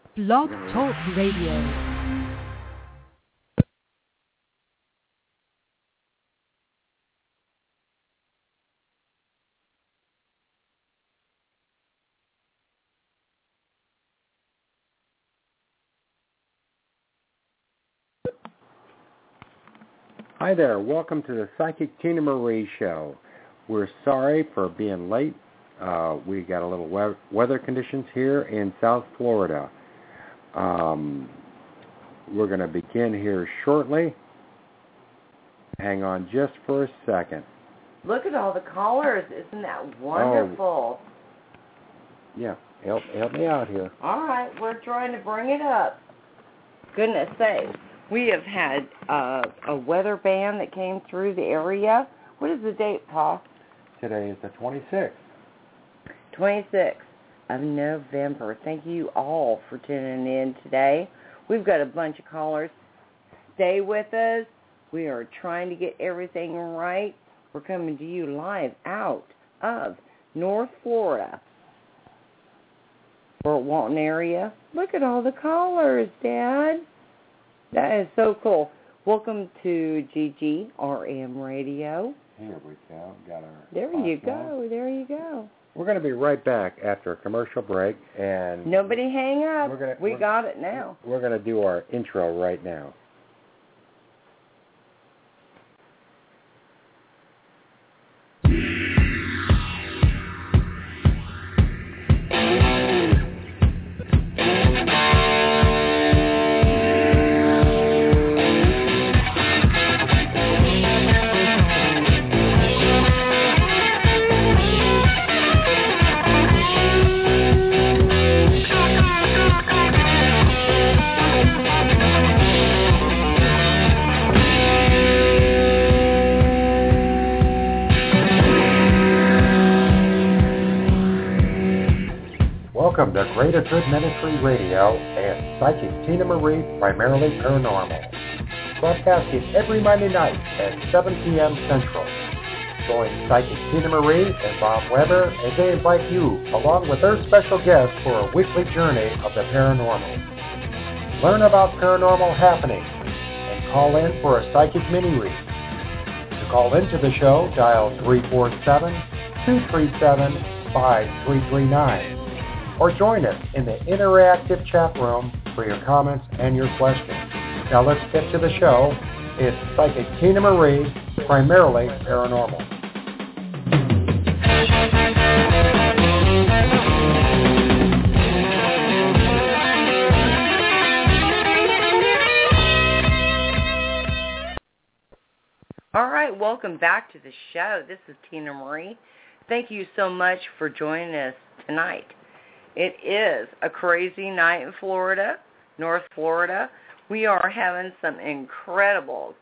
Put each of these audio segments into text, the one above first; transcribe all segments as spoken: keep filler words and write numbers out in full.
Blog Talk Radio. Hi there, welcome to the Psychic Tina Marie Show. We're sorry for being late. Uh, we got a little we- weather conditions here in South Florida. Um, we're going to begin here shortly. Hang on just for a second. Look at all the callers. Isn't that wonderful? Oh, yeah, help, help me out here. All right, we're trying to bring it up. Goodness sakes. We have had uh, a weather band that came through the area. What is the date, Paul? Today is the twenty-sixth. twenty-sixth of November. Thank you all for tuning in today. We've got a bunch of callers. Stay with us. We are trying to get everything right. We're coming to you live out of North Florida. Fort Walton area. Look at all the callers, Dad. That is so cool. Welcome to G G R M Radio. Here we go. Got our there you go. Now. There you go. We're going to be right back after a commercial break. And nobody hang up. We're gonna, we we're, got it now. We're going to do our intro right now. Welcome to Greater Good Ministry Radio and Psychic Tina Marie, primarily paranormal. Broadcasting every Monday night at seven p.m. Central. Join Psychic Tina Marie and Bob Weber as they invite you, along with their special guests, for a weekly journey of the paranormal. Learn about paranormal happenings and call in for a psychic mini-read. To call into the show, dial three four seven, two three seven, five three three nine. Or join us in the interactive chat room for your comments and your questions. Now let's get to the show. It's Psychic Tina Marie, primarily paranormal. All right, welcome back to the show. This is Tina Marie. Thank you so much for joining us tonight. It is a crazy night in Florida, North Florida. We are having some incredible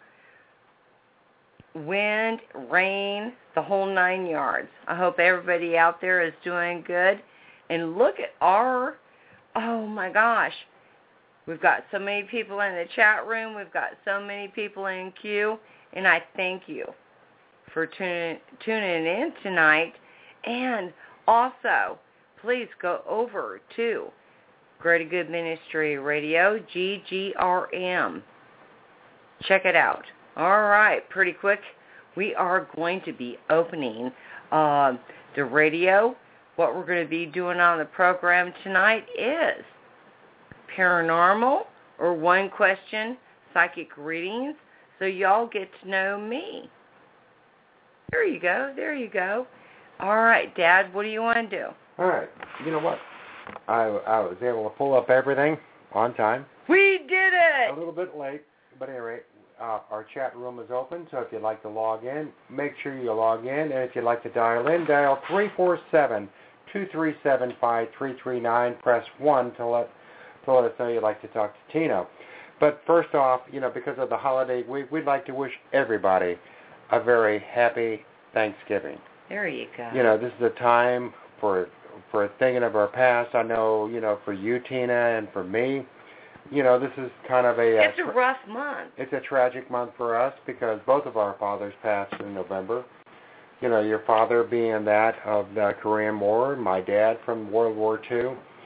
wind, rain, the whole nine yards. I hope everybody out there is doing good. And look at our, oh my gosh, we've got so many people in the chat room. We've got so many people in queue. And I thank you for tuning, tuning in tonight. And also, please go over to Greater Good Ministry Radio, G G R M. Check it out. All right, pretty quick. We are going to be opening uh, the radio. What we're going to be doing on the program tonight is paranormal or one question psychic readings, so y'all get to know me. There you go. There you go. All right, Dad, what do you want to do? All right. You know what? I, I was able to pull up everything on time. We did it! A little bit late, but anyway, uh, our chat room is open, so if you'd like to log in, make sure you log in. And if you'd like to dial in, dial three four seven, two three seven, five three three nine. Press one to let, to let us know you'd like to talk to Tina. But first off, you know, because of the holiday week, we'd like to wish everybody a very happy Thanksgiving. There you go. You know, this is a time for for thinking of our past. I know, you know, for you, Tina, and for me, you know, this is kind of a... It's a rough month. It's a tragic month for us because both of our fathers passed in November. You know, your father being that of the Korean War, my dad from World War Two.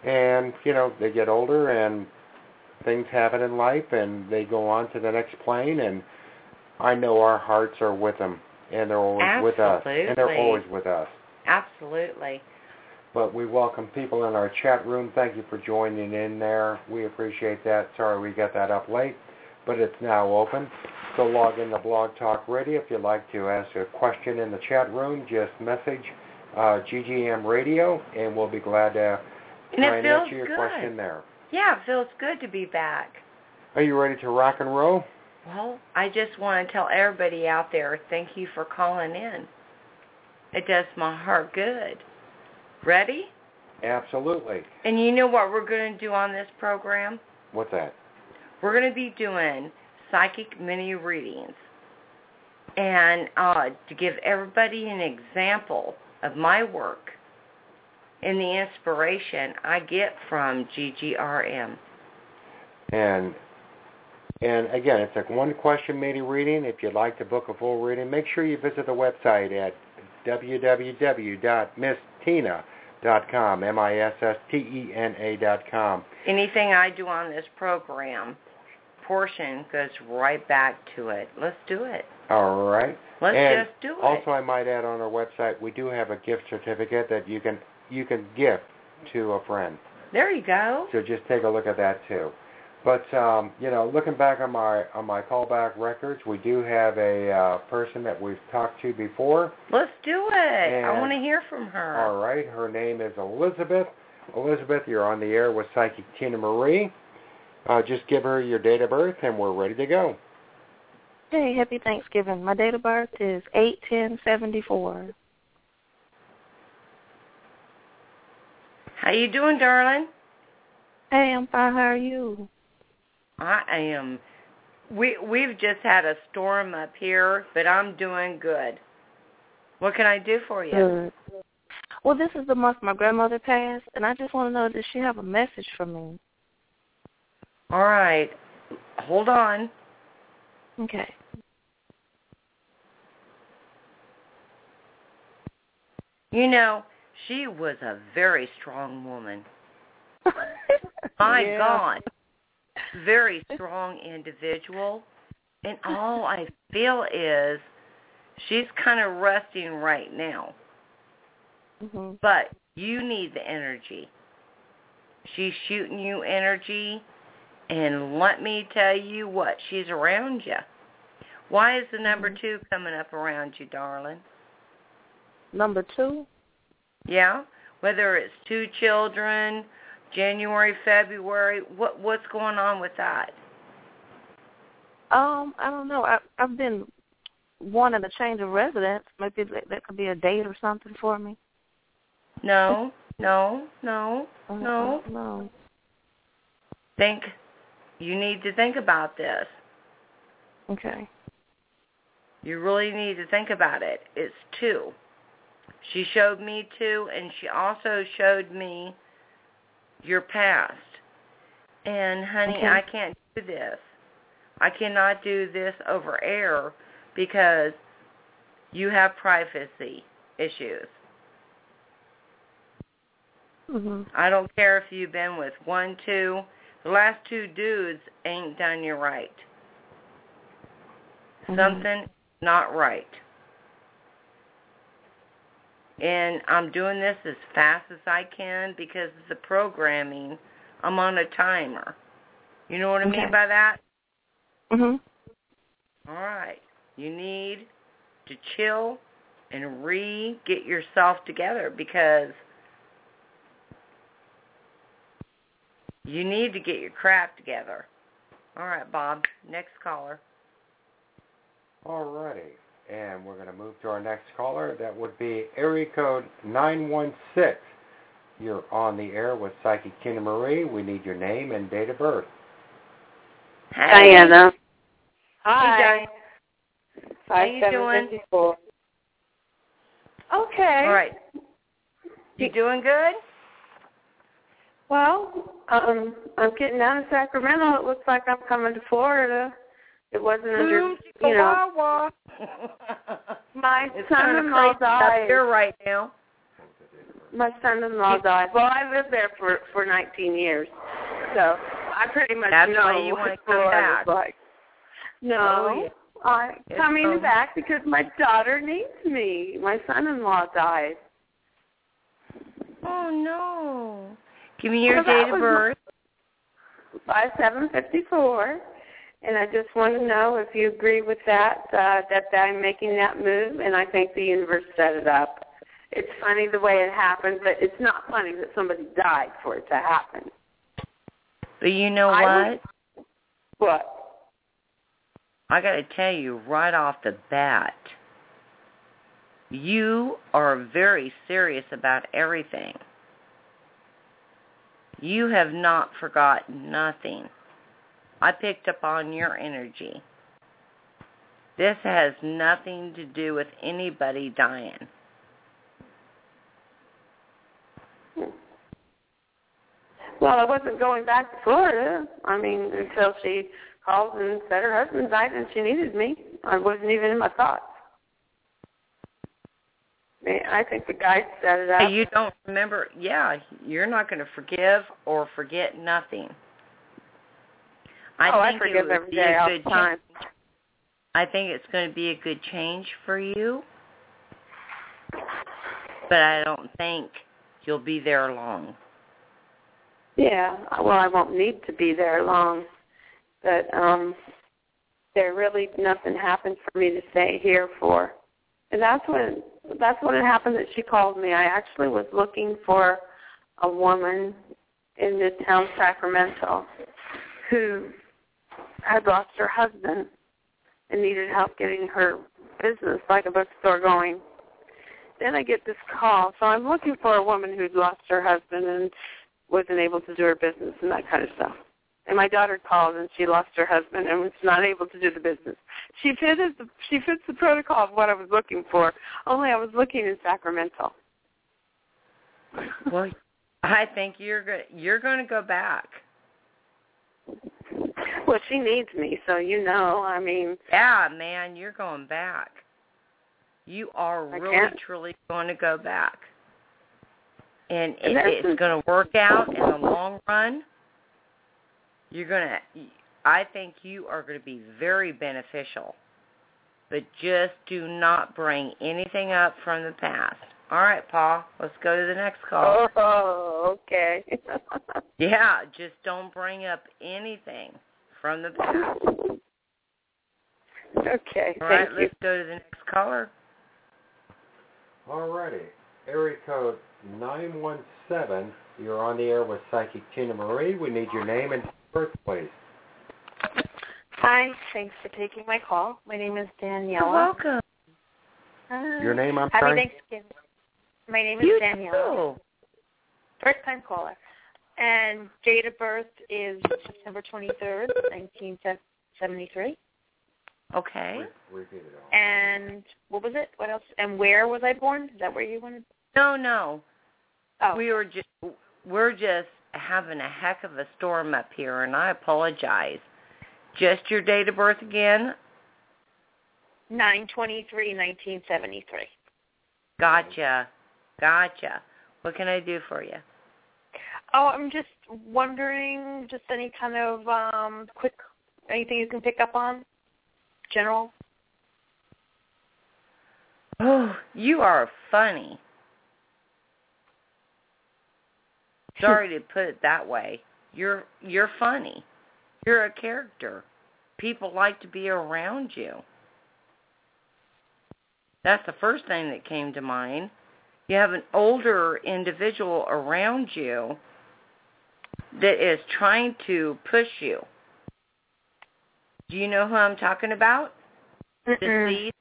and, you know, they get older and things happen in life and they go on to the next plane, and I know our hearts are with them, and they're always Absolutely. with us, and they're always with us. Absolutely. But we welcome people in our chat room. Thank you for joining in there. We appreciate that. Sorry we got that up late, but it's now open. So log in to Blog Talk Radio. If you'd like to ask a question in the chat room, just message uh, G G M Radio, and we'll be glad to try and answer your good. question there. Yeah, it feels good to be back. Are you ready to rock and roll? Well, I just want to tell everybody out there, thank you for calling in. It does my heart good. Ready? Absolutely. And you know what we're going to do on this program? What's that? We're going to be doing psychic mini readings. And uh, to give everybody an example of my work and the inspiration I get from G G R M. And and again, it's a one-question mini reading. If you'd like to book a full reading, make sure you visit the website at w w w dot miss tina dot com, M I S S T E N A dot com. Anything I do on this program, portion goes right back to it. Let's do it. All right. Let's and just do it. Also, I might add on our website, we do have a gift certificate that you can you can gift to a friend. There you go. So just take a look at that too. But um, you know, looking back on my on my callback records, we do have a uh, person that we've talked to before. Let's do it. And, I want to hear from her. All right. Her name is Elizabeth. Elizabeth, you're on the air with Psychic Tina Marie. Uh, just give her your date of birth, and we're ready to go. Hey, happy Thanksgiving. My date of birth is eight ten seventy-four. How you doing, darling? Hey, I'm fine. How are you? I am. We, we've just had a storm up here, but I'm doing good. What can I do for you? Good. Well, this is the month my grandmother passed, and I just want to know, does she have a message for me? All right. Hold on. Okay. You know, she was a very strong woman. My yeah. God. Very strong individual. And all I feel is she's kind of resting right now. Mm-hmm. But you need the energy. She's shooting you energy. And let me tell you what, she's around you. Why is the number mm-hmm. two coming up around you, darling? Number two? Yeah? Whether it's two children, January, February, what what's going on with that? Um, I don't know. I, I've been wanting a change of residence. Maybe that, that could be a date or something for me. No, no, no, uh, no. Uh, no. Think. You need to think about this. Okay. You really need to think about it. It's two. She showed me two, and she also showed me your past. And, honey, okay. I can't do this. I cannot do this over air because you have privacy issues. Mm-hmm. I don't care if you've been with one, two. The last two dudes ain't done you right. Mm-hmm. Something not right. And I'm doing this as fast as I can because of the programming. I'm on a timer. You know what I okay. mean by that? Mm-hmm. All right. You need to chill and re-get yourself together because you need to get your crap together. All right, Bob. Next caller. All righty. And we're going to move to our next caller. That would be area code nine one six. You're on the air with Psychic Tina Marie. We need your name and date of birth. Hey. Diana. Hi. Hey, How you doing? Okay. All right. You doing good? Well, um, I'm getting down to Sacramento. It looks like I'm coming to Florida. It wasn't under, Boom, you know. Chihuahua. My It's son-in-law kind of crazy up died. here right now. my son-in-law died. Well, I lived there for, for nineteen years, so I pretty much That's know why you what want to come Florida's back. like. No, Oh, yeah. I'm It's coming home. back because my daughter needs me. My son-in-law died. Oh, no. Give me your Well, that date of was birth. five seven fifty-four, and I just want to know if you agree with that, uh, that I'm making that move, and I think the universe set it up. It's funny the way it happened, but it's not funny that somebody died for it to happen. But you know I what? was, what? I got to tell you right off the bat, you are very serious about everything. You have not forgotten nothing. I picked up on your energy. This has nothing to do with anybody dying. Well, I wasn't going back to Florida. I mean, until she called and said her husband died and she needed me. I wasn't even in my thoughts. I mean, I think the guy set it up. Hey, you don't remember? Yeah, you're not going to forgive or forget nothing. I oh, think I forgive it would every be day a all good the time. change. I think it's going to be a good change for you, but I don't think you'll be there long. Yeah, well, I won't need to be there long, but um, there really nothing happened for me to stay here for, and that's when that's when it happened that she called me. I actually was looking for a woman in Midtown Sacramento who had lost her husband and needed help getting her business, like a bookstore, going. Then I get this call, so I'm looking for a woman who'd lost her husband and wasn't able to do her business and that kind of stuff. And my daughter called and she lost her husband and was not able to do the business. She fits the she fits the protocol of what I was looking for. Only I was looking in Sacramento. Well, I think you're go- you're going to go back. Well, she needs me, so you know. I mean, yeah, man, you're going back. You are I really can't. truly going to go back. And And it, it's going to work out in the long run. You're going to, I think you are going to be very beneficial. But just do not bring anything up from the past. All right, Paul, let's go to the next call. Oh, okay. Yeah, just don't bring up anything from the past. Okay, All thank right, you. let's go to the next caller. All righty. Area code nine one seven. You're on the air with Psychic Tina Marie. We need your name and birth, please. Hi, thanks for taking my call. My name is Daniela. You're welcome. Hi. Your name, I'm Happy sorry? Thanksgiving. My name is You Daniela. too. First time caller. And date of birth is September twenty-third, nineteen seventy-three. Okay. Re- repeat it all. And what was it? What else? And where was I born? Is that where you wanted? No, no. Oh, We were just we're just having a heck of a storm up here, and I apologize. Just your date of birth again? nine twenty-three, nineteen seventy-three. Gotcha. Gotcha. What can I do for you? Oh, I'm just wondering, just any kind of um, quick, anything you can pick up on? General? Oh, you are funny. Sorry to put it that way. You're you're funny. You're a character. People like to be around you. That's the first thing that came to mind. You have an older individual around you that is trying to push you. Do you know who I'm talking about? Mm-mm. Deceased?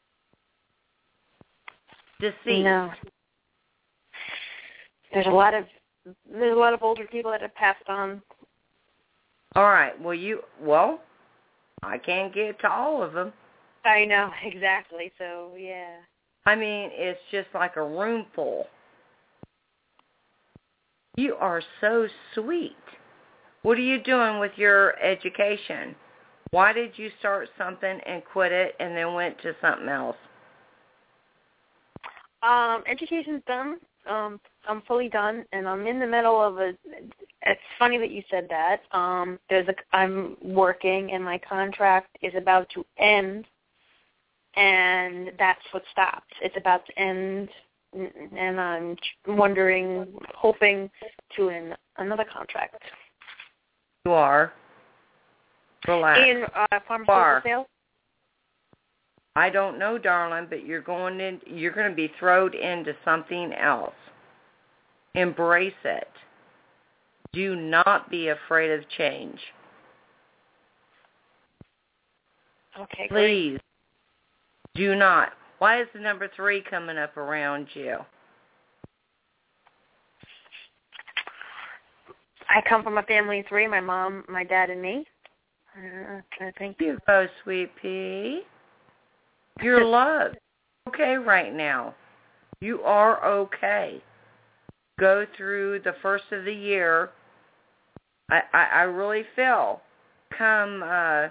Deceased. No. There's a lot of there's a lot of older people that have passed on. All right. Well, you well, I can't get to all of them. I know, exactly. So, yeah. I mean, it's just like a room full. You are so sweet. What are you doing with your education? Why did you start something and quit it and then went to something else? Um, education's done. um, I'm fully done, and I'm in the middle of a. It's funny that you said that. Um, there's a. I'm working, and my contract is about to end, and that's what stopped. It's about to end, and I'm wondering, hoping to end another contract. You are. Relax. In uh, pharmaceutical sales. I don't know, darling, but you're going in. You're going to be thrown into something else. Embrace it. Do not be afraid of change. Okay, please. Great. Do not. Why is the number three coming up around you? I come from a family of three: my mom, my dad, and me. Uh, I think you go, sweet pea. You're loved. Okay right now. You are okay. Go through the first of the year. I, I, I really feel come uh,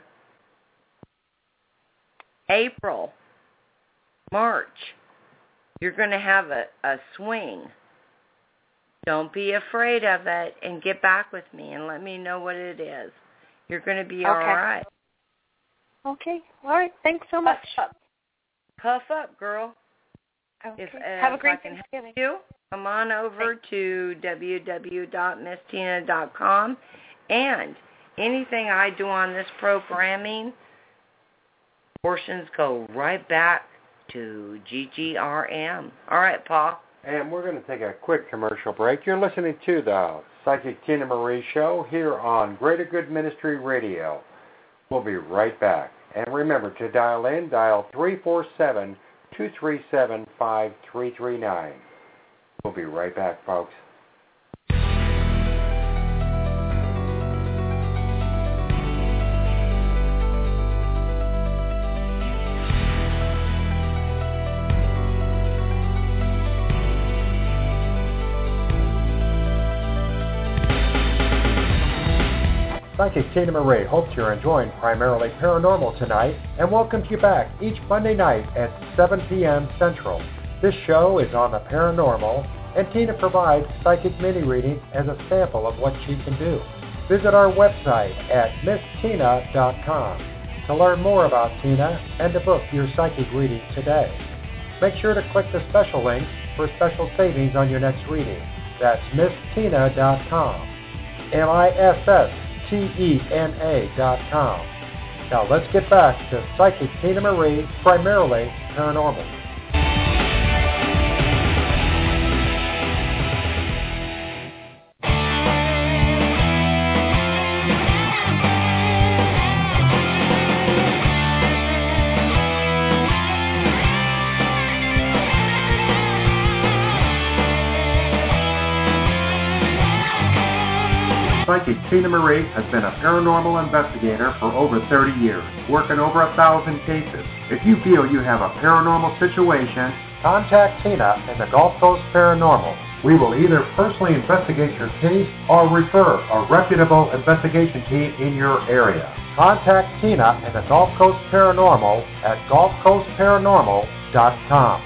April, March, you're going to have a, a swing. Don't be afraid of it, and get back with me and let me know what it is. You're going to be okay. all right. Okay. All right. Thanks so much. Puff up, Puff up girl. Okay. If, uh, have a great if I can Thanksgiving. help you, come on over Thanks. to w w w dot miss tina dot com, and anything I do on this programming, portions go right back to G G R M. All right, Paul. And we're going to take a quick commercial break. You're listening to the Psychic Tina Marie Show here on Greater Good Ministry Radio. We'll be right back. And remember to dial in, dial three four seven, two three seven, five three three nine. We'll be right back, folks. Psychic Tina Marie hopes you're enjoying Primarily Paranormal tonight and welcomes you back each Monday night at seven p.m. Central. This show is on the paranormal, and Tina provides psychic mini-readings as a sample of what she can do. Visit our website at miss tina dot com to learn more about Tina and to book your psychic reading today. Make sure to click the special link for special savings on your next reading. That's miss tina dot com. M I S S T E N A dot com. Now let's get back to Psychic Tina Marie, Primarily Paranormal. Psychic Tina Marie has been a paranormal investigator for over thirty years, working over a thousand cases. If you feel you have a paranormal situation, contact Tina in the Gulf Coast Paranormal. We will either personally investigate your case or refer a reputable investigation team in your area. Contact Tina in the Gulf Coast Paranormal at gulf coast paranormal dot com.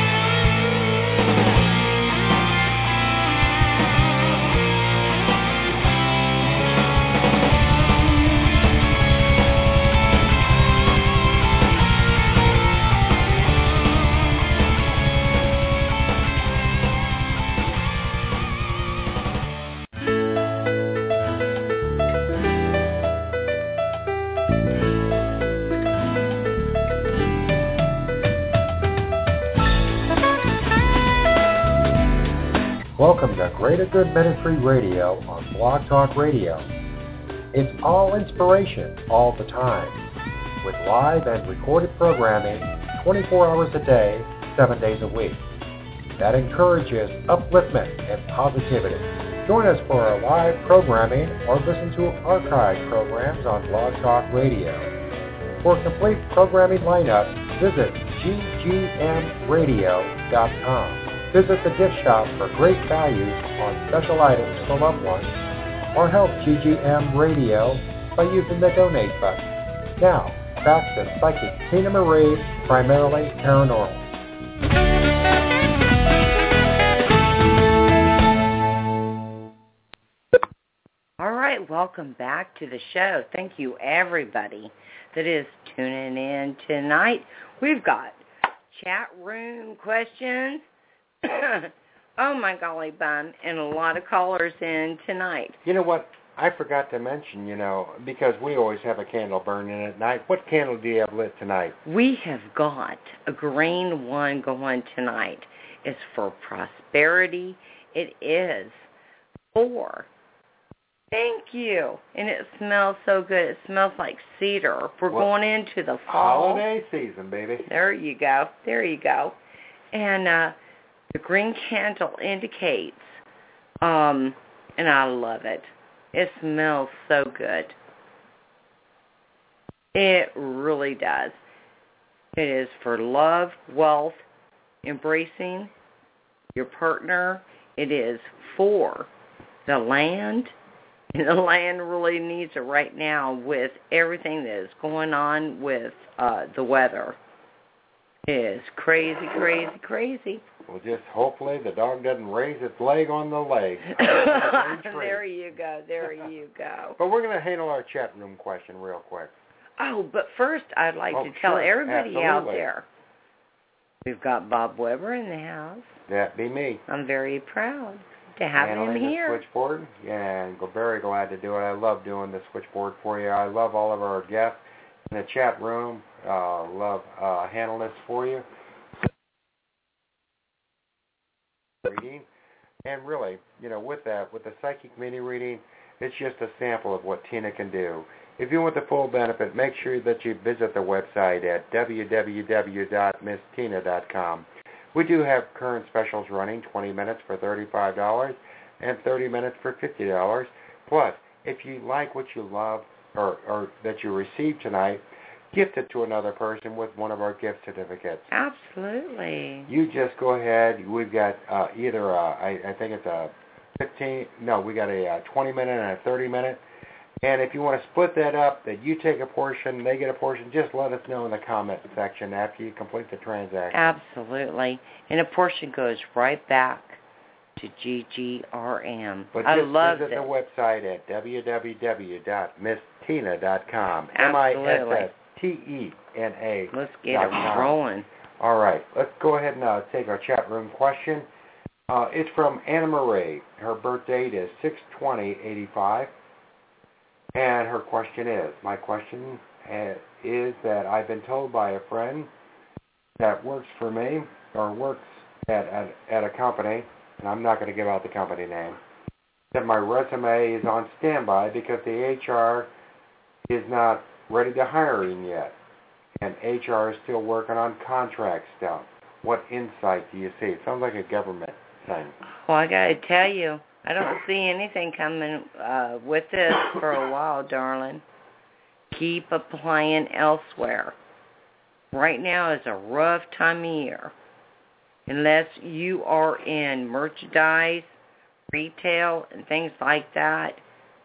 Welcome to Greater Good Ministry Radio on Blog Talk Radio. It's all inspiration all the time, with live and recorded programming twenty-four hours a day, seven days a week. That encourages upliftment and positivity. Join us for our live programming or listen to archived programs on Blog Talk Radio. For a complete programming lineup, visit g g m radio dot com. Visit the gift shop for great values on special items for loved ones, or help G G M Radio by using the donate button. Now, back to Psychic Tina Marie, Primarily Paranormal. All right, welcome back to the show. Thank you, everybody that is tuning in tonight. We've got chat room questions. Oh, my golly bun, and a lot of callers in tonight. You know what? I forgot to mention, you know, because we always have a candle burning at night. What candle do you have lit tonight? We have got a green one going tonight. It's for prosperity. It is for, thank you. And it smells so good. It smells like cedar. We're well, going into the fall. Holiday season, baby. There you go. There you go. And uh, the green candle indicates, um, and I love it. It smells so good. It really does. It is for love, wealth, embracing your partner. It is for the land. And the land really needs it right now with everything that is going on with uh, the weather. It is crazy, crazy, crazy. Well, just hopefully the dog doesn't raise its leg on the leg. There you go. There you go. But we're going to handle our chat room question real quick. Oh, but first I'd like oh, to tell sure. everybody Absolutely. out there, we've got Bob Weber in the house. That be me. I'm very proud to have Handling him here. The switchboard, and I'm very glad to do it. I love doing the switchboard for you. I love all of our guests in the chat room. Uh, love uh, handling this for you. Reading, and really, you know, with that, with the psychic mini reading, it's just a sample of what Tina can do. If you want the full benefit, make sure that you visit the website at w w w dot miss tina dot com. We do have current specials running, twenty minutes for thirty-five dollars and thirty minutes for fifty dollars. Plus, if you like what you love or, or that you received tonight, gift it to another person with one of our gift certificates. Absolutely. You just go ahead. We've got uh, either, a, I, I think it's a fifteen, no, we got a, a twenty minute and a thirty minute. And if you want to split that up, that you take a portion, they get a portion, just let us know in the comment section after you complete the transaction. Absolutely. And a portion goes right back to G G R M. But I just love visit it. the website at w w w dot miss tina dot com. Absolutely. M I S S T E N A. Let's get it rolling. All right. Let's go ahead and uh, take our chat room question. Uh, it's from Anna Marie. Her birth date is six twenty eighty-five. And her question is, my question is that I've been told by a friend that works for me or works at, at, at a company, and I'm not going to give out the company name, that my resume is on standby because the H R is not ready to hire him yet. And H R is still working on contract stuff. What insight do you see? It sounds like a government thing. Well, I got to tell you, I don't see anything coming uh, with this for a while, darling. Keep applying elsewhere. Right now is a rough time of year. Unless you are in merchandise, retail, and things like that,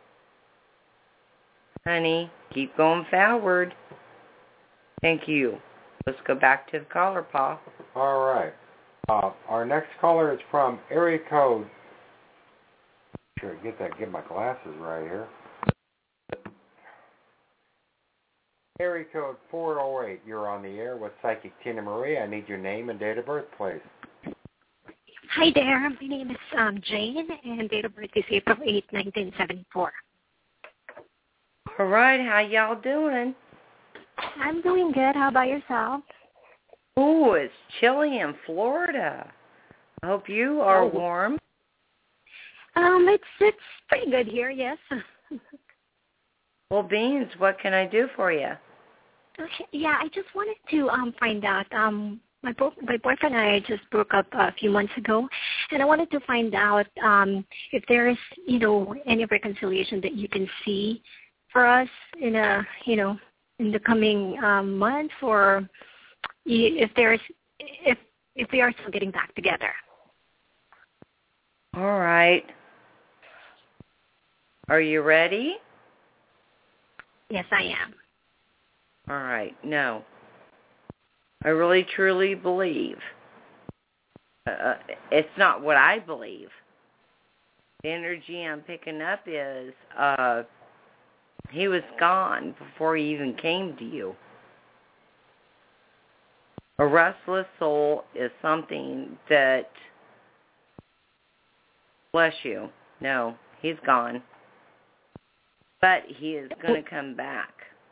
honey, keep going forward. Thank you. Let's go back to the caller, Pa. All right. Uh, our next caller is from area code. Sure, get that. Get my glasses right here. Area code four oh eight. You're on the air with Psychic Tina Marie. I need your name and date of birth, please. Hi there. My name is um, Jane, and date of birth is April eighth, nineteen seventy-four. All right. How y'all doing? I'm doing good. How about yourself? Ooh, it's chilly in Florida. I hope you are oh. warm. Um, it's it's pretty good here, yes. Well, Beans, what can I do for you? Okay, yeah, I just wanted to um find out. Um, my bo- my boyfriend and I just broke up a few months ago, and I wanted to find out um if there is you know any reconciliation that you can see for us in a you know in the coming um, months, or if there's if if we are still getting back together. All right. Are you ready? Yes, I am. All right. No. I really, truly believe. Uh, it's not what I believe. The energy I'm picking up is uh, he was gone before he even came to you. A restless soul is something that, bless you, no, he's gone. But he is going to come back.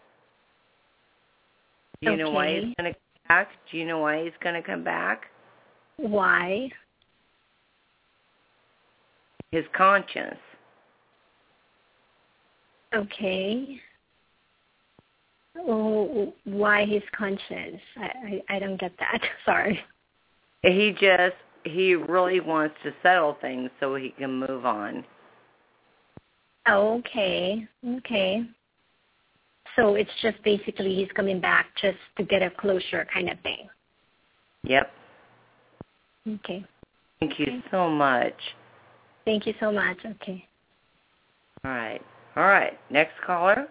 Do you okay. know why he's going to come back? Do you know why he's going to come back? Why? His conscience. Okay. Oh, why his conscience? I, I, I don't get that. Sorry. He just, he really wants to settle things so he can move on. Oh, okay. Okay. So it's just basically he's coming back just to get a closure kind of thing. Yep. Okay. Thank you so much. Thank you so much. Okay. All right. All right. Next caller.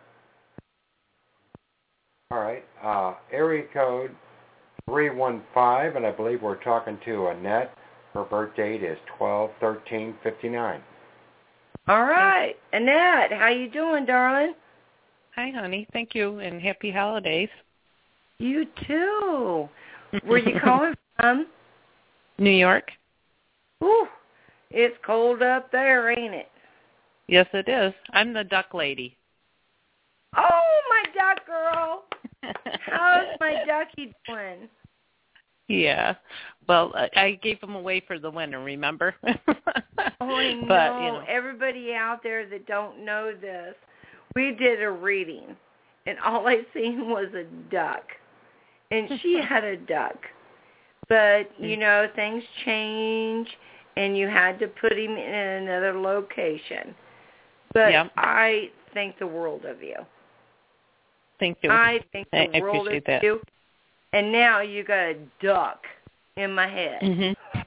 All right. Uh, area code three one five, and I believe we're talking to Annette. Her birth date is twelve thirteen fifty-nine. All right. Annette, how you doing, darling? Hi, honey. Thank you, and happy holidays. You too. Where you calling from? New York. Ooh, it's cold up there, ain't it? Yes, it is. I'm the duck lady. Oh, my duck girl. How's my ducky doing? Yeah. Well, I, I gave them away for the winter, remember? Oh, I know. But, you know. Everybody out there that don't know this, we did a reading, and all I seen was a duck. And she had a duck. But, you know, things change, and you had to put him in another location. But yep. I think the world of you. Thank you. I think the I, world I appreciate of that. you. And now you got a duck in my head. Mm-hmm.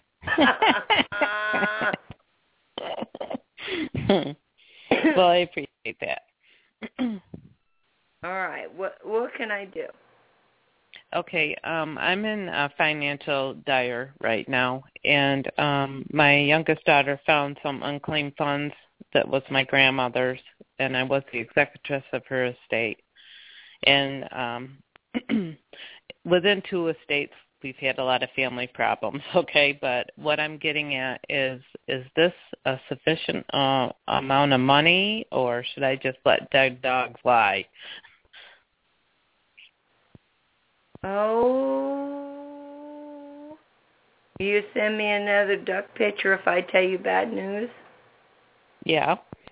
Well, I appreciate that. All right. What what can I do? Okay. Um, I'm in uh, financial dire right now, and um, my youngest daughter found some unclaimed funds that was my grandmother's, and I was the executress of her estate. And um, within two estates, we've had a lot of family problems, okay? But what I'm getting at is, is this a sufficient uh, amount of money, or should I just let dead dogs lie? Oh, you send me another duck picture if I tell you bad news? Yeah.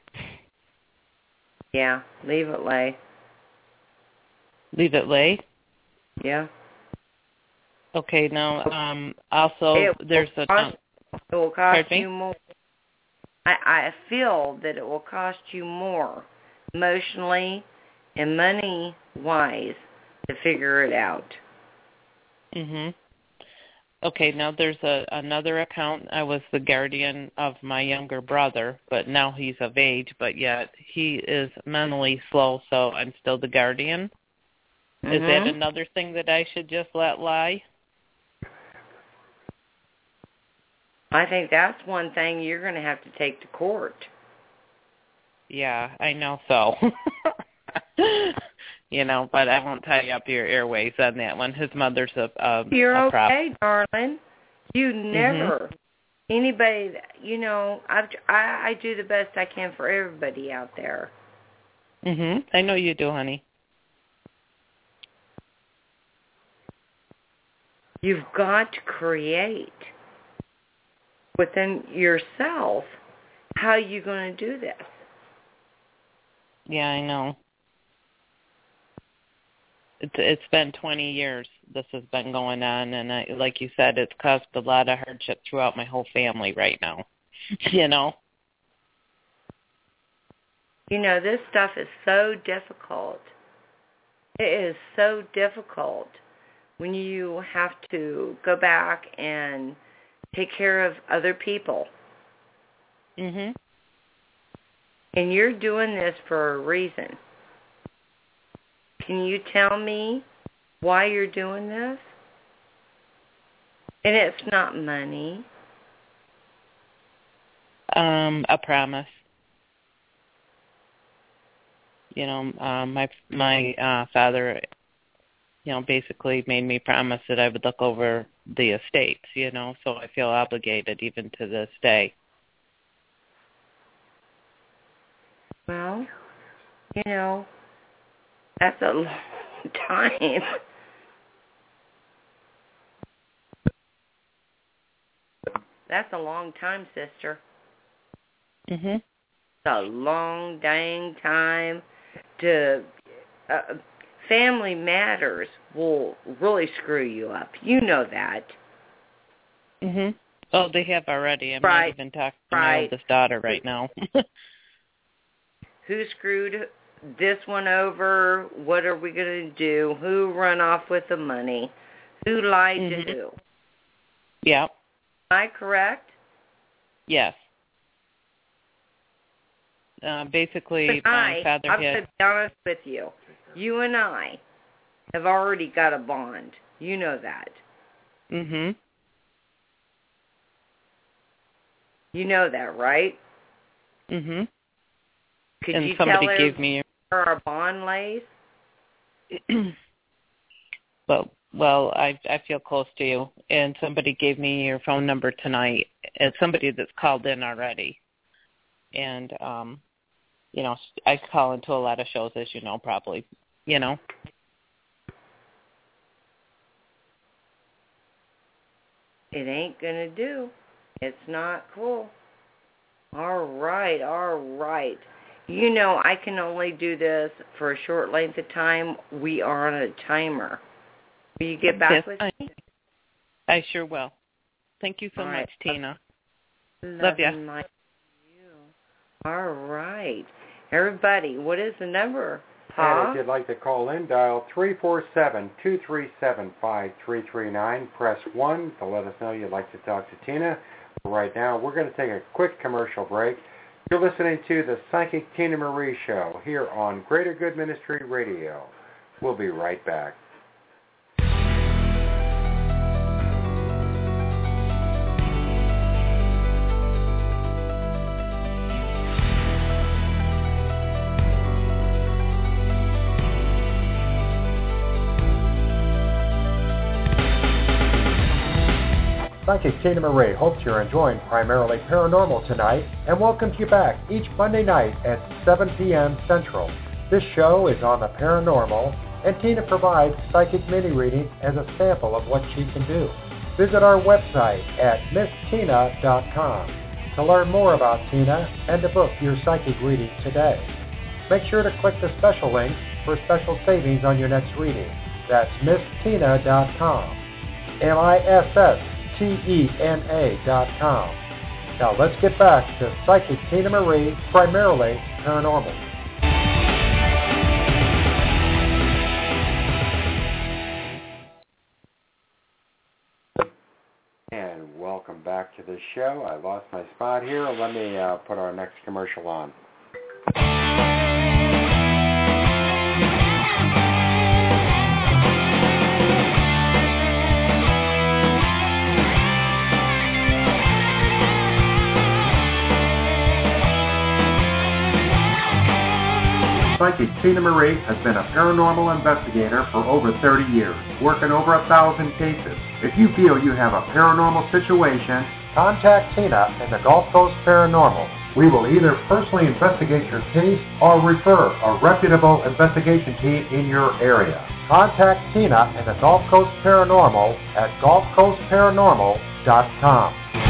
Yeah, leave it lay. Leave it lay? Yeah. Okay, now, um, also, it there's a... Cost, Um, it will cost me? you more. I, I feel that it will cost you more emotionally and money-wise to figure it out. Mhm. Okay, now there's a another account. I was the guardian of my younger brother, but now he's of age, but yet he is mentally slow, so I'm still the guardian. Mm-hmm. Is that another thing that I should just let lie? I think that's one thing you're going to have to take to court. Yeah, I know so. You know, but I won't tie you up your airways on that one. His mother's a, a You're a okay, darling. You never, mm-hmm. anybody, that, you know, I've, I I do the best I can for everybody out there. Mhm. I know you do, honey. You've got to create within yourself how you're going to do this. Yeah, I know. It's it's been twenty years this has been going on, and I, like you said, it's caused a lot of hardship throughout my whole family right now. You know? You know, this stuff is so difficult. It is so difficult when you have to go back and take care of other people. Mhm. And you're doing this for a reason. Can you tell me why you're doing this? And it's not money. Um, a promise. You know, um, my my uh, father, you know, basically made me promise that I would look over the estates. You know, so I feel obligated even to this day. Well, you know, that's a long time. That's a long time, sister. Mhm. It's a long dang time. To uh, family matters will really screw you up. You know that. Mhm. Oh, they have already. I'm right. not even talking to right. my oldest daughter right now. Who screwed this one over? What are we going to do? Who run off with the money? Who lied mm-hmm. to who? Yeah. Am I correct? Yes. Uh, basically, but my I, father I'm had... going to be honest with you. You and I have already got a bond. You know that. Mhm. You know that, right? Mhm. Could and you somebody tell gave me where our bond lays? well, well, I I feel close to you, and somebody gave me your phone number tonight. It's somebody that's called in already, and um, you know, I call into a lot of shows, as you know, probably, you know. It ain't gonna do. It's not cool. All right, all right. You know, I can only do this for a short length of time. We are on a timer. Will you get back yes, with I, me? I sure will. Thank you so all much, right. Tina. Love, Love ya. Like you. All right. Everybody, what is the number? Pa? And if you'd like to call in, dial three four seven, two three seven, five three three nine. Press one to let us know you'd like to talk to Tina. Right now, we're going to take a quick commercial break. You're listening to the Psychic Tina Marie Show here on Greater Good Ministry Radio. We'll be right back. Psychic Tina Marie hopes you're enjoying Primarily Paranormal tonight and welcomes you back each Monday night at seven p.m. Central. This show is on the paranormal, and Tina provides psychic mini-readings as a sample of what she can do. Visit our website at miss tina dot com to learn more about Tina and to book your psychic reading today. Make sure to click the special link for special savings on your next reading. That's miss tina dot com. M I S S T E N A dot com. Now let's get back to Psychic Tina Marie, Primarily Paranormal. And welcome back to the show. I lost my spot here. Let me uh, put our next commercial on. Psychic Tina Marie has been a paranormal investigator for over thirty years, working over a thousand cases. If you feel you have a paranormal situation, contact Tina in the Gulf Coast Paranormal. We will either personally investigate your case or refer a reputable investigation team in your area. Contact Tina in the Gulf Coast Paranormal at gulf coast paranormal dot com.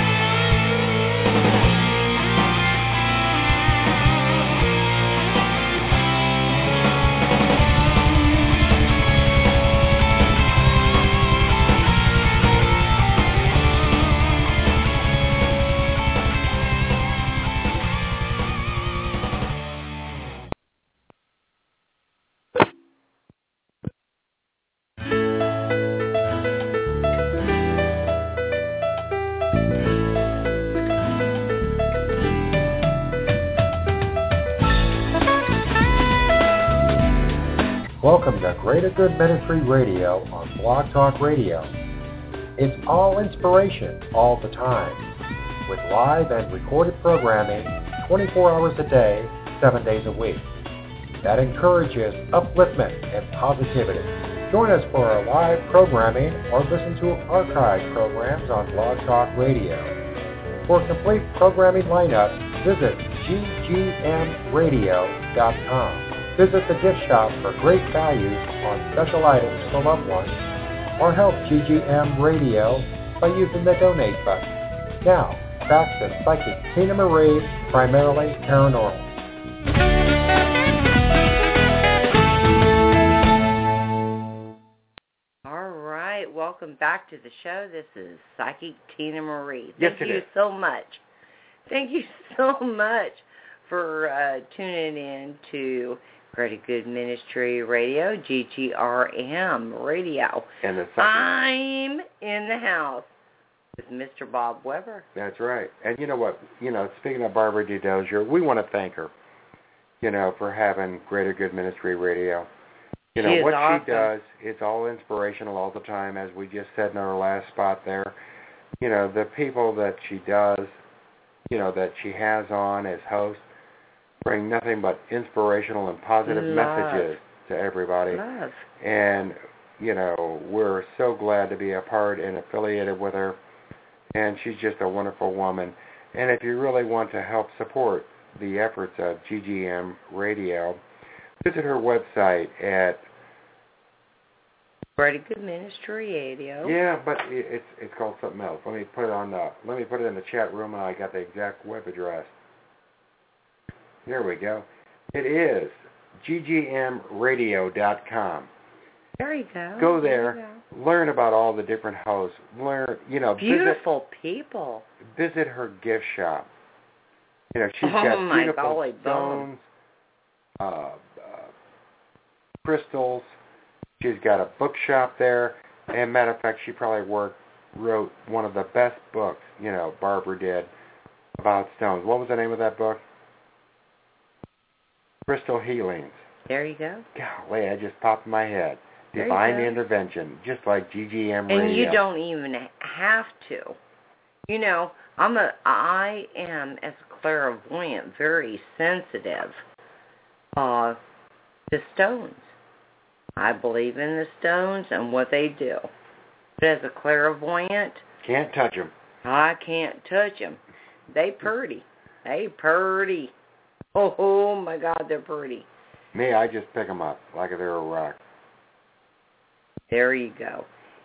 Welcome to Greater Good Ministry Radio on Blog Talk Radio. It's all inspiration all the time. with live and recorded programming twenty-four hours a day, seven days a week. That encourages upliftment and positivity. Join us for our live programming or listen to archived programs on Blog Talk Radio. For a complete programming lineup, visit G G M radio dot com. Visit the gift shop for great values on special items for loved ones, or help G G M Radio by using the donate button. Now, back to Psychic Tina Marie, primarily paranormal. All right, welcome back to the show. This is Psychic Tina Marie. Yes, Thank it you is. so much. Thank you so much for uh, tuning in to Greater Good Ministry Radio, G G R M Radio. And the Psychic. I'm in the house with Mister Bob Weber. That's right. And you know what? You know, speaking of Barbara D. Dozier, we want to thank her, you know, for having Greater Good Ministry Radio. You know, She is what awesome. she does, it's all inspirational all the time, as we just said in our last spot there. You know, the people that she does, you know, that she has on as hosts, bring nothing but inspirational and positive Love. messages to everybody. Love. And, you know, we're so glad to be a part and affiliated with her. And she's just a wonderful woman. And if you really want to help support the efforts of G G M Radio, visit her website at... Greater Good Ministry Radio. Yeah, but it's it's called something else. Let me put it on the let me put it in the chat room, and I got the exact web address. There we go. It is G G M radio dot com. There you go. Go there. there, you learn about all the different hosts. Learn, you know, Beautiful people. Visit, visit her gift shop. You know, she's Oh, got my beautiful golly stones, uh, uh, crystals. She's got a bookshop there. And matter of fact, she probably worked, wrote one of the best books, you know, Barbara did about stones. What was the name of that book? Crystal Healings. There you go. Golly, that just popped in my head. There you Divine go. Intervention, just like G G M And Radio. you don't even have to. You know, I'm a, I am, as a clairvoyant, very sensitive uh, to stones. I believe in the stones and what they do. But as a clairvoyant, Can't touch them. I can't touch them. They pretty. They pretty. Oh, oh my God, they're pretty. Me, I just pick them up like if they were a rock. There you go.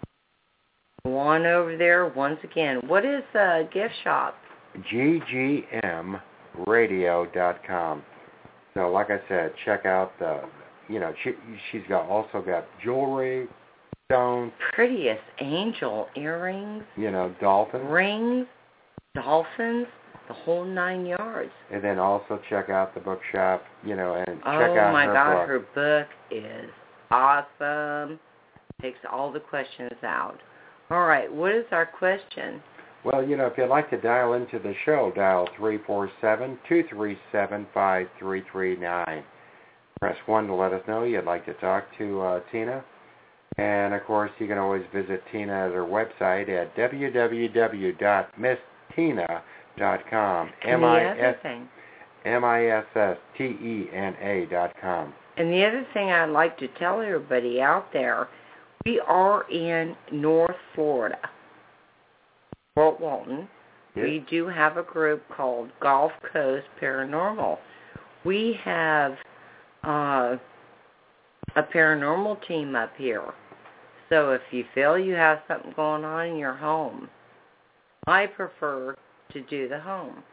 Go on over there once again. What is the gift shop? G G M radio dot com. So, like I said, check out the, you know, she, she's got also got jewelry, stones, Prettiest angel earrings, you know, dolphins. rings, dolphins, the whole nine yards. And then also check out the bookshop, you know, and Oh check out my her God, book. her book is awesome. Takes all the questions out. All right, what is our question? Well, you know, if you'd like to dial into the show, dial three four seven, two three seven, five three three nine. Press one to let us know you'd like to talk to uh, Tina. And, of course, you can always visit Tina at her website at w w w dot miss tina dot com. And the other thing. M I S S T E N A dot com. And the other thing I'd like to tell everybody out there, we are in North Florida, Fort Walton. Yes. We do have a group called Gulf Coast Paranormal. We have uh, a paranormal team up here. So if you feel you have something going on in your home, I prefer to do the home.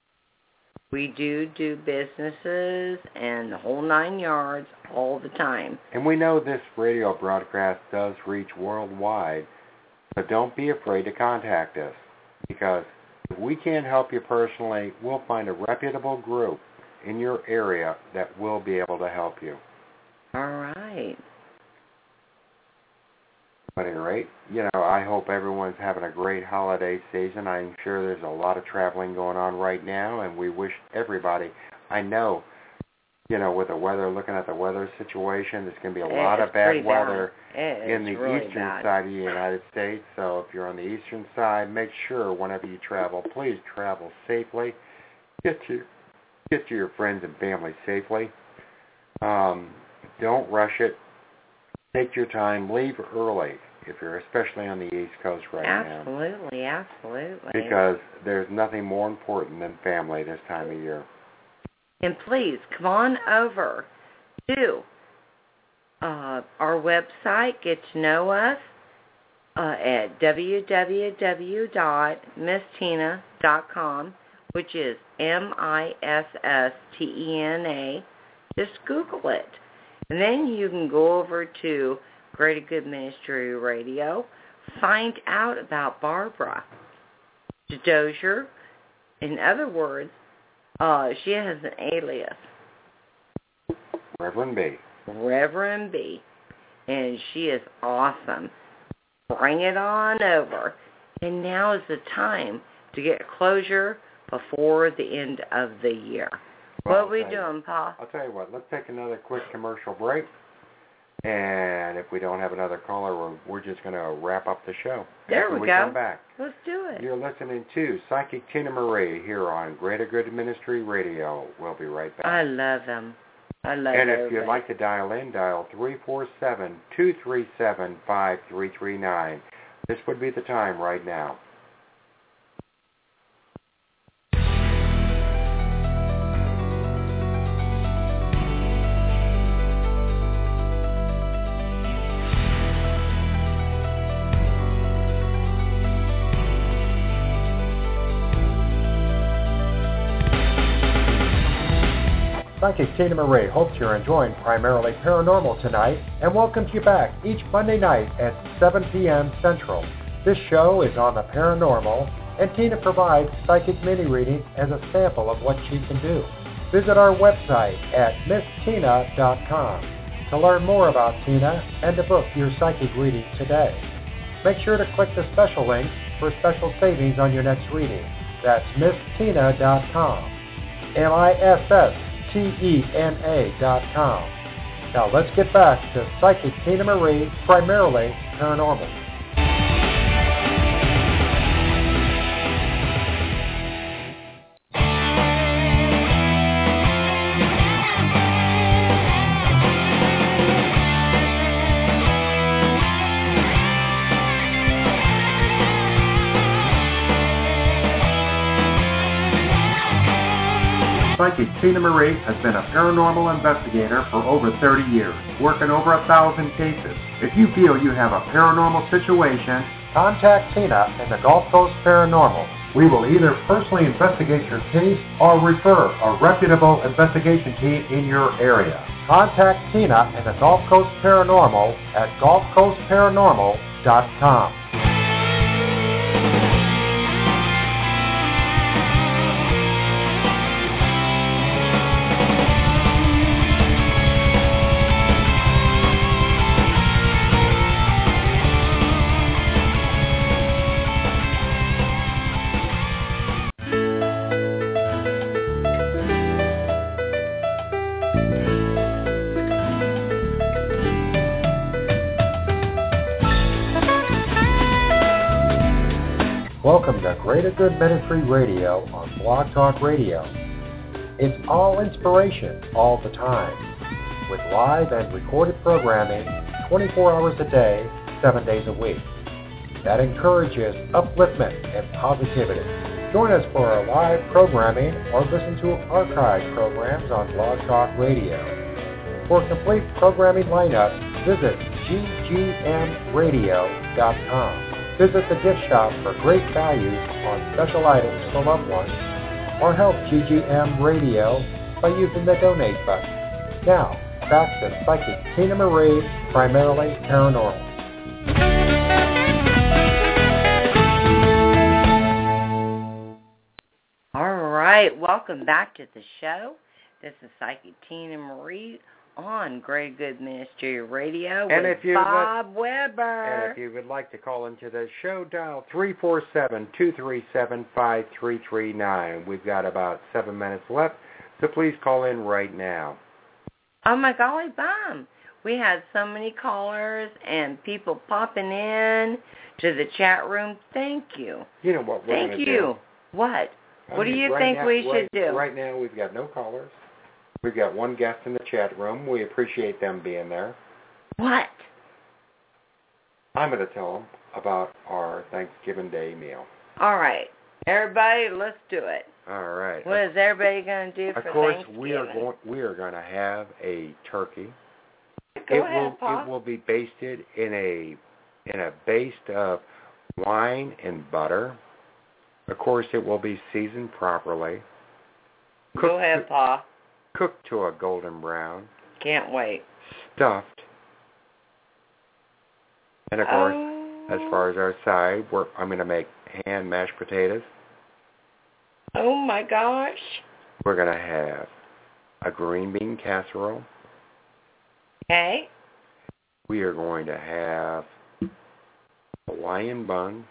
We do do businesses and the whole nine yards all the time. And we know this radio broadcast does reach worldwide, but don't be afraid to contact us, because if we can't help you personally, we'll find a reputable group in your area that will be able to help you. All right. At any rate, you know, I hope everyone's having a great holiday season. I'm sure there's a lot of traveling going on right now, and we wish everybody, I know you know, with the weather, looking at the weather situation, there's going to be a It lot is of bad pretty weather bad. in the really eastern bad. side of the United States. So if you're on the eastern side, make sure whenever you travel, please travel safely. Get to, get to your friends and family safely. Um, don't rush it. Take your time. Leave early if you're especially on the East Coast right absolutely, now. Absolutely, absolutely. Because there's nothing more important than family this time of year. And please, come on over to uh, our website, get to know us uh, at w w w dot miss tina dot com, which is M I S S T E N A. Just Google it. And then you can go over to Greater Good Ministry Radio, find out about Barbara Dozier. In other words, uh, she has an alias. Reverend B. Reverend B. And she is awesome. Bring it on over. And now is the time to get closure before the end of the year. Well, what are we I'll doing, you, Pa? I'll tell you what. Let's take another quick commercial break. And if we don't have another caller, we're, we're just going to wrap up the show. There After we, we go. Come back. Let's do it. You're listening to Psychic Tina Marie here on Greater Good Ministry Radio. We'll be right back. I love them. I love And if everybody. you'd like to dial in, dial three four seven, two three seven, five three three nine. This would be the time right now. Psychic Tina Marie hopes you're enjoying Primarily Paranormal tonight and welcomes you back each Monday night at seven p.m. Central. This show is on the paranormal, and Tina provides psychic mini-readings as a sample of what she can do. Visit our website at miss tina dot com to learn more about Tina and to book your psychic reading today. Make sure to click the special link for special savings on your next reading. That's miss tina dot com. M I S S T E N A dot com. Now let's get back to Psychic Tina Marie, Primarily Paranormal. Psychic Tina Marie has been a paranormal investigator for over thirty years, working over a thousand cases. If you feel you have a paranormal situation, contact Tina in the Gulf Coast Paranormal. We will either personally investigate your case or refer a reputable investigation team in your area. Contact Tina in the Gulf Coast Paranormal at gulf coast paranormal dot com. Welcome to Greater Good Ministry Radio on Blog Talk Radio. It's all inspiration all the time, with live and recorded programming twenty-four hours a day, seven days a week. That encourages upliftment and positivity. Join us for our live programming or listen to archived programs on Blog Talk Radio. For a complete programming lineup, visit g g m radio dot com. Visit the gift shop for great values on special items for loved ones, or help G G M Radio by using the donate button. Now, back to Psychic Tina Marie, Primarily Paranormal. All right, welcome back to the show. This is Psychic Tina Marie on Great Good Ministry Radio and with if you Bob would, Weber. And if you would like to call into the show, dial three four seven, two three seven, five three three nine. We've got about seven minutes left, so please call in right now. Oh, my golly bum. We had so many callers and people popping in to the chat room. Thank you. You know what we're Thank going to you. do? What? I What mean, do you right think now, we right, should do? Right now, we've got no callers. We've got one guest in the chat room. We appreciate them being there. What? I'm going to tell them about our Thanksgiving Day meal. All right. Everybody, let's do it. All right. What is everybody going to do for Of course, Thanksgiving? we are going. We are going to have a turkey. Go it ahead, will. Pop. It will be basted in a in a base of wine and butter. Of course, it will be seasoned properly. Go Cooked ahead, to, Pa. cooked to a golden brown. Can't wait. Stuffed. And of course, oh. as far as our side, we're, I'm going to make hand mashed potatoes. Oh my gosh. We're going to have a green bean casserole. Okay. We are going to have Hawaiian bun.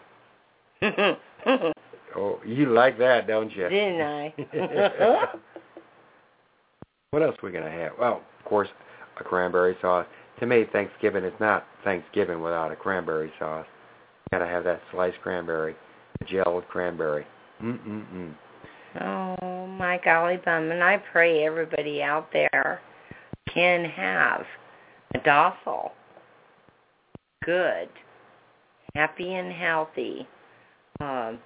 Oh, you like that, don't you? Didn't I? What else are we going to have? Well, of course, a cranberry sauce. To me, Thanksgiving is not Thanksgiving without a cranberry sauce. Got to have that sliced cranberry, the gelled cranberry. Mm-mm-mm. Oh, my golly bum. And I pray everybody out there can have a docile, good, happy and healthy. Um,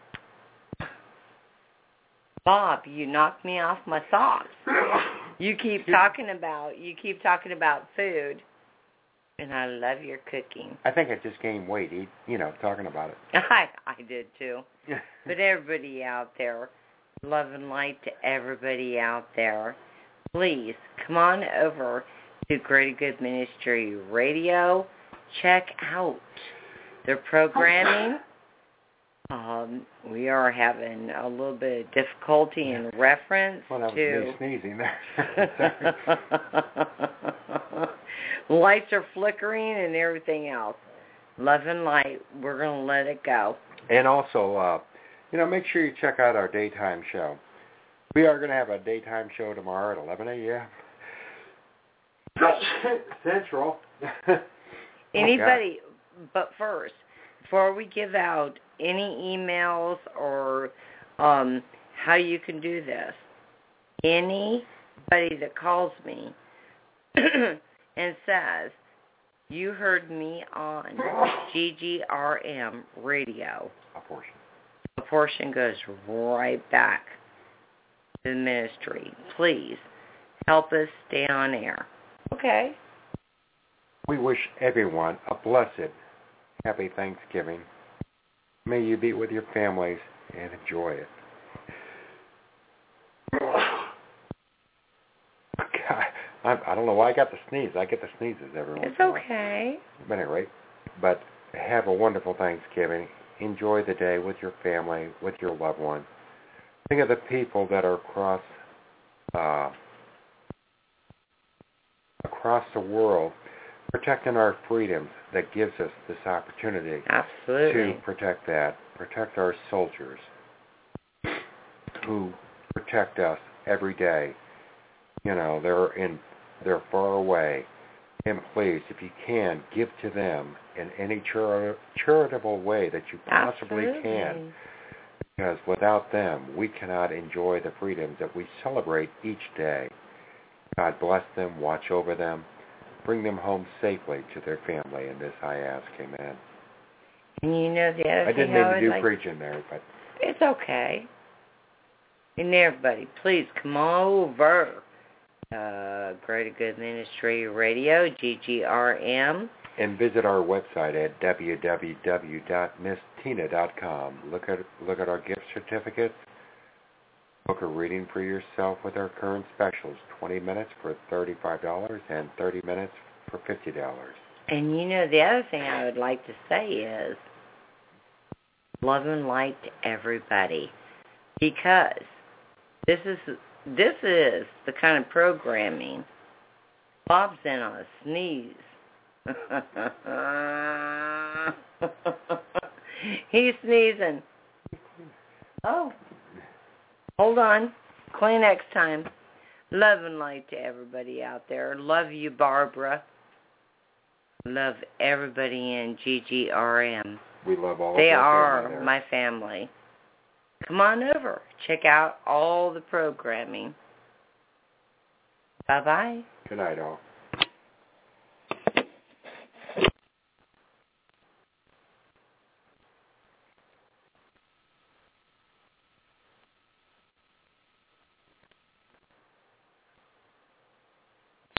Bob, you knocked me off my socks. You keep talking about you keep talking about food, and I love your cooking. I think I just gained weight, eat, you know, talking about it. I I did too. But everybody out there, love and light to everybody out there. Please come on over to Greater Good Ministry Radio. Check out their programming. Um, we are having a little bit of difficulty in reference well, that was to... me sneezing there. Lights are flickering and everything else. Love and light, we're going to let it go. And also, uh, you know, make sure you check out our daytime show. We are going to have a daytime show tomorrow at eleven a.m. Central. Anybody, oh, but first, before we give out any emails or um, how you can do this, anybody that calls me and says, you heard me on G G R M radio, a portion. A portion goes right back to the ministry. Please help us stay on air. Okay. We wish everyone a blessed, happy Thanksgiving. May you be with your families and enjoy it. God, I, I don't know why I got the sneeze. I get the sneezes every once It's in a while. okay. But anyway, but have a wonderful Thanksgiving. Enjoy the day with your family, with your loved ones. Think of the people that are across uh, across the world protecting our freedoms that gives us this opportunity Absolutely. to protect that, protect our soldiers who protect us every day. You know, they're in, they're far away. And please, if you can, give to them in any chari- charitable way that you possibly Absolutely. can. Because without them, we cannot enjoy the freedoms that we celebrate each day. God bless them, watch over them, bring them home safely to their family. And this I ask, amen. And you know the other I thing didn't mean I to would do like, preaching there, but... It's okay. And everybody, please come over. Uh, Greater Good Ministry Radio, G G R M. And visit our website at w w w dot miss tina dot com. Look at look at our gift certificates. Book a reading for yourself with our current specials. twenty minutes for thirty-five dollars and thirty minutes for fifty dollars. And you know the other thing I would like to say is love and light to everybody. Because this is this is the kind of programming. Bob's in on a sneeze. He's sneezing. Oh. Hold on. Kleenex time. Love and light to everybody out there. Love you, Barbara. Love everybody in G G R M. We love all They of are my family. Come on over. Check out all the programming. Bye-bye. Good night, all.